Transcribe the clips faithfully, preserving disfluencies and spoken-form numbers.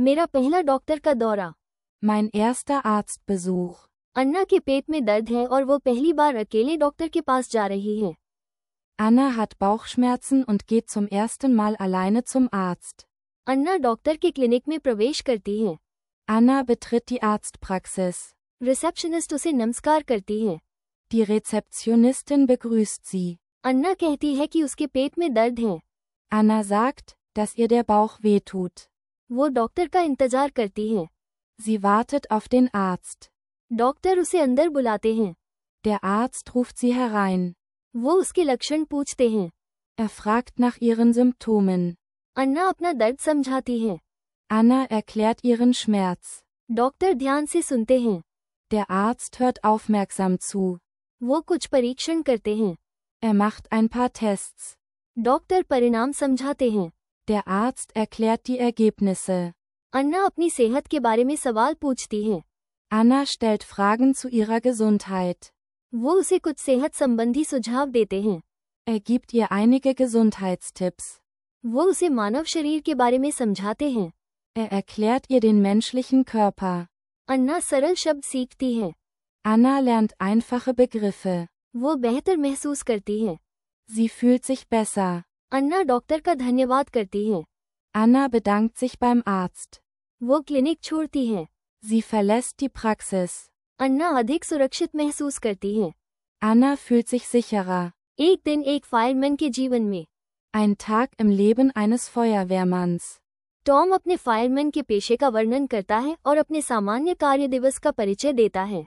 मेरा पहला डॉक्टर का दौरा। Mein erster Arztbesuch. अन्ना के पेट में दर्द है और वो पहली बार अकेले डॉक्टर के पास जा रही है। Anna hat Bauchschmerzen und geht zum ersten Mal alleine zum Arzt. Anna doctor के क्लिनिक में प्रवेश करती है। Anna betritt die Arztpraxis. Receptionist उसे नमस्कार करती है। Die Rezeptionistin begrüßt sie. अन्ना कहती है कि उसके पेट में दर्द है। Anna sagt, dass ihr der Bauch wehtut. वो डॉक्टर का इंतजार करती है। Sie wartet auf den Arzt. Doctor उसे अंदर बुलाते हैं। Der Arzt ruft sie herein. वो उसके लक्षण पूछते हैं। Er fragt nach ihren Symptomen. अन्ना अपना दर्द समझाती है। Anna erklärt ihren Schmerz. Doctor ध्यान से सुनते हैं। Der Arzt hört aufmerksam zu. वो कुछ परीक्षण करते हैं। Er macht ein paar Tests. Doctor परिणाम समझाते हैं। Der Arzt erklärt die Ergebnisse. अन्ना अपनी सेहत के बारे में सवाल पूछती है। Anna stellt Fragen zu ihrer Gesundheit. वो उसे कुछ सेहत संबंधी सुझाव देते हैं। Er gibt ihr einige Gesundheitstipps. वो उसे मानव शरीर के बारे में समझाते हैं। Er erklärt ihr den menschlichen Körper. अन्ना सरल शब्द सीखती है। Anna lernt einfache Begriffe. वो बेहतर महसूस करती है। Sie fühlt sich besser. Anna doctor का धन्यवाद करती है। Anna bedankt sich beim Arzt. वो क्लिनिक छोड़ती है। Sie verlässt die Praxis. अन्ना अधिक सुरक्षित महसूस करती है। Anna fühlt sich sicherer. एक दिन एक फायरमैन के जीवन में। Ein Tag im Leben eines Feuerwehrmanns. Tom अपने फायरमैन के पेशे का वर्णन करता है और अपने सामान्य कार्य दिवस का परिचय देता है।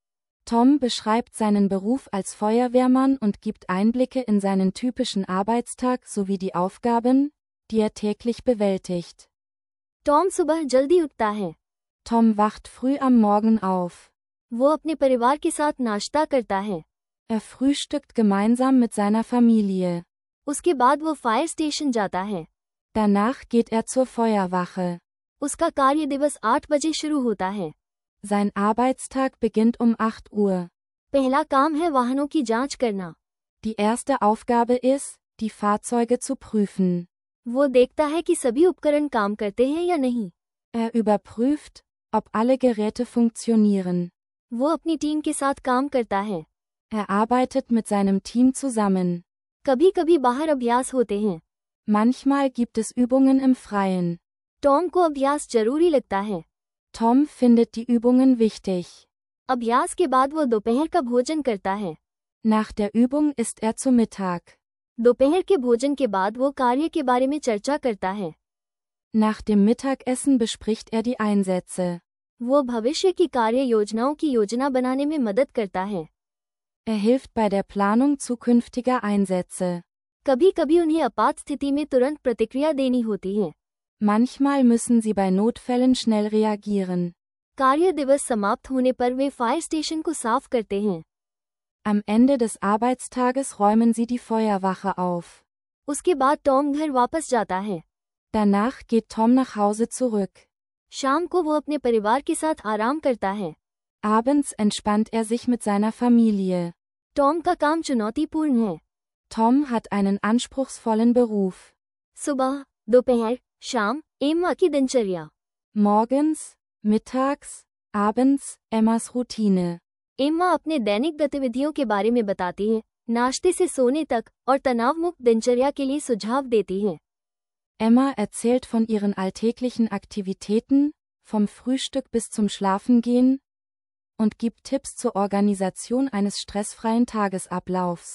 Tom beschreibt seinen Beruf als Feuerwehrmann und gibt Einblicke in seinen typischen Arbeitstag sowie die Aufgaben, die er täglich bewältigt. Tom सुबह जल्दी उठता है। Tom wacht früh am Morgen auf. वो अपने परिवार के साथ नाश्ता करता है। Er frühstückt gemeinsam mit seiner Familie. उसके बाद वो फायर स्टेशन जाता है। Danach geht er zur Feuerwache. उसका कार्य दिवस आठ बजे शुरू होता है। Sein Arbeitstag beginnt um acht Uhr. पहला काम है वाहनों की जांच करना। Die erste Aufgabe ist, die Fahrzeuge zu prüfen. वो देखता है कि सभी उपकरण काम करते हैं या नहीं। Er überprüft, ob alle Geräte funktionieren. वो अपनी टीम के साथ काम करता है। Er arbeitet mit seinem Team zusammen. कभी कभी बाहर अभ्यास होते हैं। Manchmal gibt es Übungen im Freien. Tom को अभ्यास जरूरी लगता है। Tom findet die Übungen wichtig. अभ्यास के बाद वो दोपहर का भोजन करता है। Nach der Übung isst er zu Mittag. दोपहर के भोजन के बाद वो कार्य के बारे में चर्चा करता है। Nach dem Mittagessen bespricht er die Einsätze. वो भविष्य की कार्य योजनाओं की योजना बनाने में मदद करता है। Er hilft bei der Planung zukünftiger Einsätze. कभी कभी उन्हें आपात स्थिति में तुरंत प्रतिक्रिया देनी होती है। Manchmal müssen sie bei Notfällen schnell reagieren. कार्य दिवस समाप्त होने पर वे फायर स्टेशन को साफ करते हैं। Am Ende des Arbeitstages räumen sie die Feuerwache auf. उसके बाद टॉम घर वापस जाता है। Danach geht Tom nach Hause zurück. शाम को वो अपने परिवार के साथ आराम करता है। Abends entspannt er sich mit seiner Familie. Tom का काम चुनौतीपूर्ण है। Tom hat einen anspruchsvollen Beruf. सुबह, दोपहर, शाम, एम्मा की दिनचर्या। Morgens, mittags, abends, Emmas Routine. Emma अपने दैनिक गतिविधियों के बारे में बताती है, नाश्ते से सोने तक और तनावमुक्त दिनचर्या के लिए सुझाव देती है। Emma erzählt von ihren alltäglichen Aktivitäten, vom Frühstück bis zum Schlafengehen, und gibt Tipps zur Organisation eines stressfreien Tagesablaufs.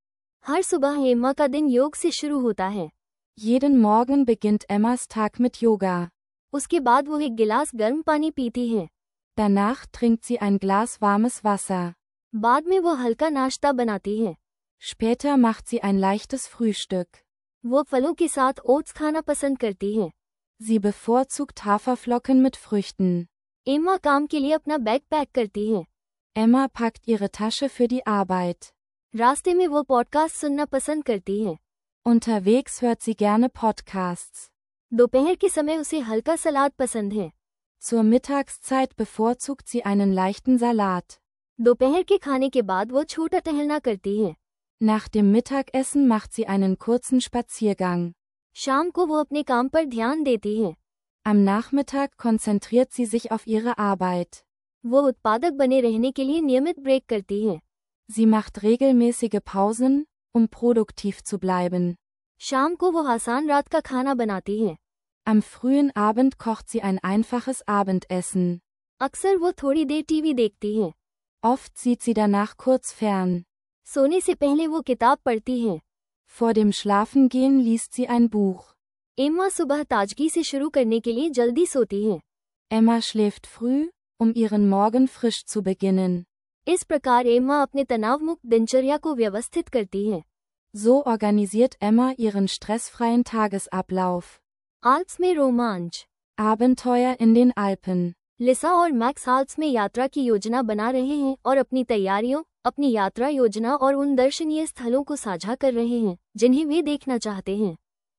हर सुबह एम्मा का दिन योग से शुरू होता है। Jeden Morgen beginnt Emmas Tag mit Yoga. उसके बाद वो एक गिलास गर्म पानी पीती है। Danach trinkt sie ein Glas warmes Wasser. बाद में वो हल्का नाश्ता बनाती है। Später macht sie ein leichtes Frühstück. वो फलों के साथ ओट्स खाना पसंद करती है। Sie bevorzugt Haferflocken mit Früchten. Emma काम के लिए अपना बैग पैक करती है। Emma packt ihre Tasche für die Arbeit. रास्ते में वो पॉडकास्ट सुनना पसंद करती है। Unterwegs hört sie gerne Podcasts. दोपहर के समय उसे हल्का सलाद पसंद है। Zur Mittagszeit bevorzugt sie einen leichten Salat. दोपहर के खाने के बाद वो छोटा टहलना करती है। Nach dem Mittagessen macht sie einen kurzen Spaziergang. शाम को वो अपने काम पर ध्यान देती है। Am Nachmittag konzentriert sie sich auf ihre Arbeit. वो उत्पादक बने रहने के लिए नियमित ब्रेक करती है। Sie macht regelmäßige Pausen, um produktiv zu bleiben. शाम को वो आसान रात का खाना बनाती है। Am frühen Abend kocht sie ein einfaches Abendessen. अक्सर वो थोड़ी देर टीवी देखती है। Oft sieht sie danach kurz fern. सोने से पहले वो किताब पढ़ती है। Vor dem Schlafengehen liest sie ein Buch. Emma सुबह ताजगी से शुरू करने के लिए जल्दी सोती है। Emma schläft früh, um ihren Morgen frisch zu beginnen. इस प्रकार एम्मा अपने तनावमुक्त दिनचर्या को व्यवस्थित करती है। So organisiert Emma ihren stressfreien Tagesablauf. Alps में रोमांच। Abenteuer in den Alpen. लिसा और मैक्स आल्प्स में यात्रा की योजना बना रहे हैं और अपनी तैयारियों, अपनी यात्रा योजना और उन दर्शनीय स्थलों को साझा कर रहे हैं, जिन्हें वे देखना चाहते हैं।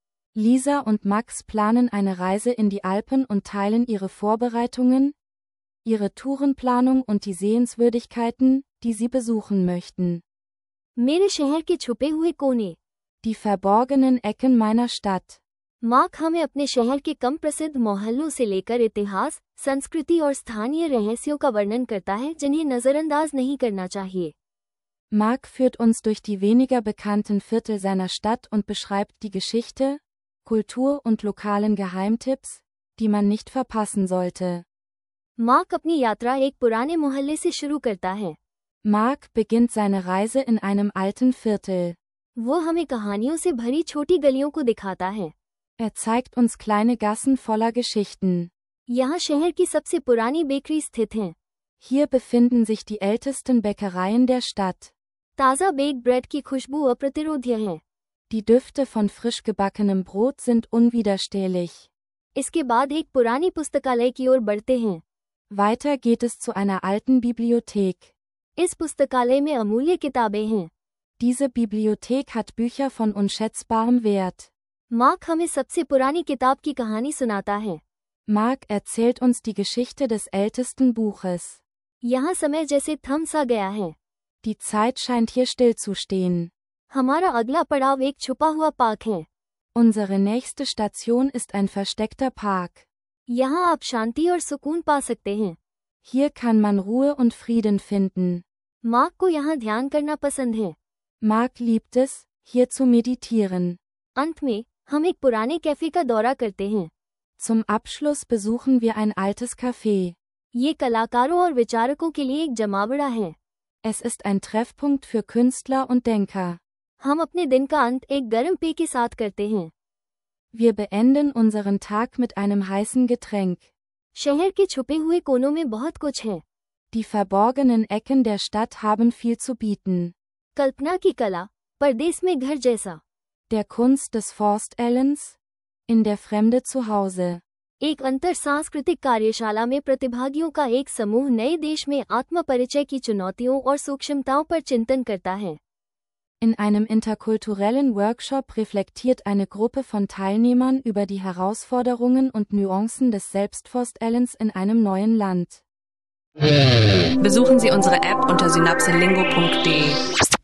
Lisa und Max planen eine Reise in die Alpen und teilen ihre Vorbereitungen, ihre Tourenplanung und die Sehenswürdigkeiten, die sie besuchen möchten. मेरे शहर के छुपे हुए कोने। Die verborgenen Ecken meiner Stadt. Mark हमें अपने शहर के कम प्रसिद्ध मोहल्लों से लेकर इतिहास, संस्कृति और स्थानीय रहस्यों का वर्णन करता है जिन्हें नज़रअंदाज नहीं करना चाहिए। Mark führt uns durch die weniger bekannten Viertel seiner Stadt und beschreibt die Geschichte, Kultur und lokalen Geheimtipps, die man nicht verpassen sollte. Mark अपनी यात्रा एक पुराने मोहल्ले से शुरू करता है। Mark beginnt seine Reise in einem alten Viertel. वो हमें कहानियों से भरी छोटी गलियों को दिखाता है। Er zeigt uns kleine Gassen voller Geschichten. यहाँ शहर की सबसे पुरानी बेकरी स्थित हैं। Hier befinden sich die ältesten Bäckereien der Stadt. ताज़ा बेक ब्रेड की खुशबू अप्रतिरोध्य है। Die Düfte von frisch gebackenem Brot sind unwiderstehlich. इसके बाद एक पुरानी पुस्तकालय की ओर बढ़ते हैं। Weiter geht es zu einer alten Bibliothek. इस पुस्तकालय में अमूल्य किताबें हैं। Diese Bibliothek hat Bücher von unschätzbarem Wert. Mark हमें सबसे पुरानी किताब की कहानी सुनाता है। Mark erzählt uns die Geschichte des ältesten Buches. यहाँ समय जैसे थम सा गया है। Die Zeit scheint hier stillzustehen. हमारा अगला पड़ाव एक छुपा हुआ पार्क है। Unsere nächste Station ist ein versteckter Park. यहाँ आप शांति और सुकून पा सकते हैं। Hier kann man Ruhe und Frieden finden. Mark को यहाँ ध्यान करना पसंद है। Mark liebt es, hier zu meditieren. अंत में हम एक पुराने कैफे का दौरा करते हैं। Zum Abschluss besuchen wir ein altes Café. ये कलाकारों और विचारकों के लिए एक जमावड़ा है। Es ist ein Treffpunkt für Künstler und Denker. हम अपने दिन का अंत एक गर्म पेय के साथ करते हैं। Wir beenden unseren Tag mit einem heißen Getränk. शहर के छुपे हुए कोनों में बहुत कुछ है। Die verborgenen Ecken der Stadt haben viel zu bieten. कल्पना की कला, परदेस में घर जैसा। Der Kunst des Forstellens, in der Fremde zu Hause. एक अंतर सांस्कृतिक कार्यशाला में प्रतिभागियों का एक समूह नए देश में आत्मपरिचय की चुनौतियों और सूक्ष्मताओं पर चिंतन करता है। In einem interkulturellen Workshop reflektiert eine Gruppe von Teilnehmern über die Herausforderungen und Nuancen des Selbstforstellens in einem neuen Land. Besuchen Sie unsere App unter synapselingo punkt de.